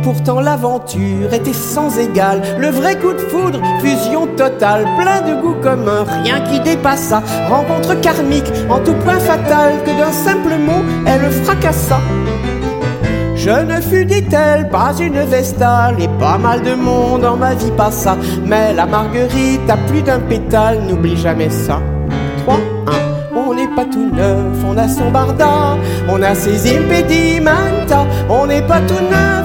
pourtant l'aventure était sans égale. Le vrai coup de foudre, fusion totale, plein de goût commun, rien qui dépassa. Rencontre karmique, en tout point fatal, que d'un simple mot, elle fracassa. Je ne fus, dit-elle, pas une vestale, et pas mal de monde en ma vie passa. Mais la marguerite a plus d'un pétale, n'oublie jamais ça. 3, 1. On n'est pas tout neuf, on a son barda, on a ses impedimenta, on n'est pas tout neuf.